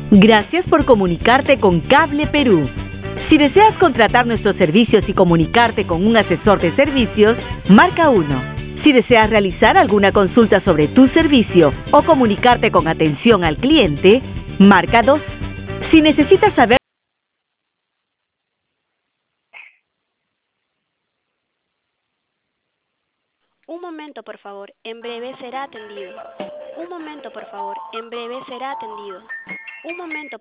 Gracias por comunicarte con Cable Perú. Si deseas contratar nuestros servicios y comunicarte con un asesor de servicios, marca 1. Si deseas realizar alguna consulta sobre tu servicio o comunicarte con atención al cliente, marca 2. Si necesitas saber... Un momento, por favor. En breve será atendido. Un momento, por favor. En breve será atendido. Un momento.